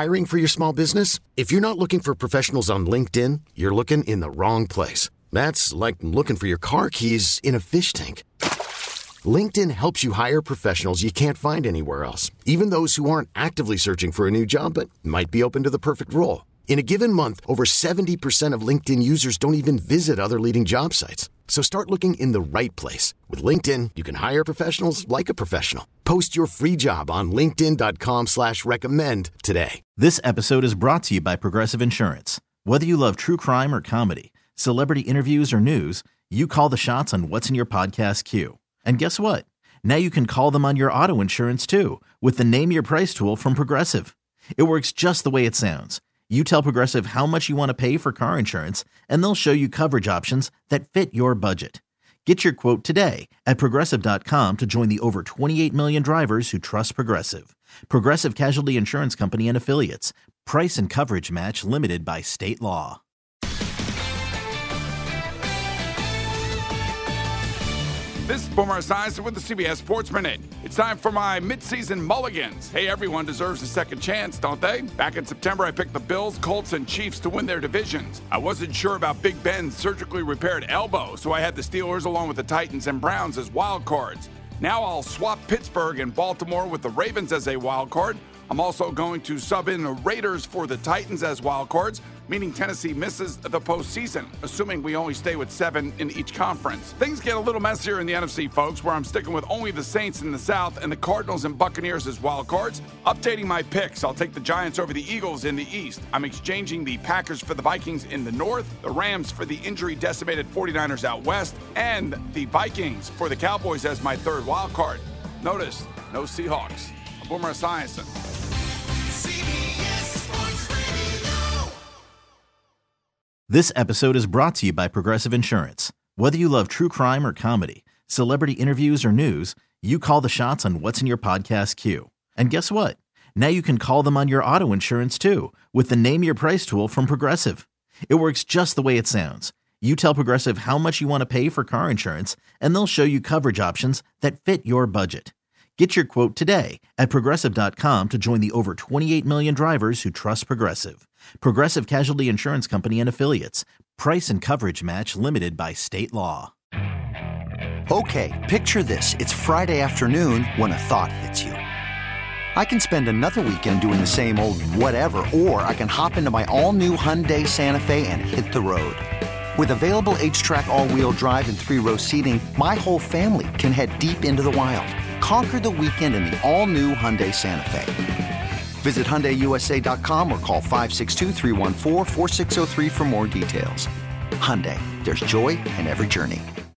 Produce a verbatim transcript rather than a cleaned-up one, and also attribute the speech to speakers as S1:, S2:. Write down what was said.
S1: Hiring for your small business? If you're not looking for professionals on LinkedIn, you're looking in the wrong place. That's like looking for your car keys in a fish tank. LinkedIn helps you hire professionals you can't find anywhere else, even those who aren't actively searching for a new job but might be open to the perfect role. In a given month, over seventy percent of LinkedIn users don't even visit other leading job sites. So start looking in the right place. With LinkedIn, you can hire professionals like a professional. Post your free job on linkedin dot com slash recommend today.
S2: This episode is brought to you by Progressive Insurance. Whether you love true crime or comedy, celebrity interviews or news, you call the shots on what's in your podcast queue. And guess what? Now you can call them on your auto insurance too with the Name Your Price tool from Progressive. It works just the way it sounds. You tell Progressive how much you want to pay for car insurance, and they'll show you coverage options that fit your budget. Get your quote today at progressive dot com to join the over twenty-eight million drivers who trust Progressive. Progressive Casualty Insurance Company and Affiliates. Price and coverage match limited by state law.
S3: This is Boomer Esiason with the C B S Sports Minute. It's time for my midseason mulligans. Hey, everyone deserves a second chance, don't they? Back in September, I picked the Bills, Colts, and Chiefs to win their divisions. I wasn't sure about Big Ben's surgically repaired elbow, so I had the Steelers along with the Titans and Browns as wild cards. Now I'll swap Pittsburgh and Baltimore with the Ravens as a wild card. I'm also going to sub in the Raiders for the Titans as wild cards, meaning Tennessee misses the postseason, assuming we only stay with seven in each conference. Things get a little messier in the N F C, folks, where I'm sticking with only the Saints in the South and the Cardinals and Buccaneers as wild cards. Updating my picks, I'll take the Giants over the Eagles in the East. I'm exchanging the Packers for the Vikings in the North, the Rams for the injury-decimated forty-niners out West, and the Vikings for the Cowboys as my third wild card. Notice, no Seahawks. I'm Boomer Esiason.
S2: This episode is brought to you by Progressive Insurance. Whether you love true crime or comedy, celebrity interviews or news, you call the shots on what's in your podcast queue. And guess what? Now you can call them on your auto insurance too with the Name Your Price tool from Progressive. It works just the way it sounds. You tell Progressive how much you want to pay for car insurance, and they'll show you coverage options that fit your budget. Get your quote today at progressive dot com to join the over twenty-eight million drivers who trust Progressive. Progressive Casualty Insurance Company and Affiliates. Price and coverage match limited by state law.
S4: Okay, picture this. It's Friday afternoon when a thought hits you. I can spend another weekend doing the same old whatever, or I can hop into my all-new Hyundai Santa Fe and hit the road. With available H-Track all-wheel drive and three-row seating, my whole family can head deep into the wild. Conquer the weekend in the all-new Hyundai Santa Fe. Visit Hyundai U S A dot com or call five six two, three one four, four six zero three for more details. Hyundai, there's joy in every journey.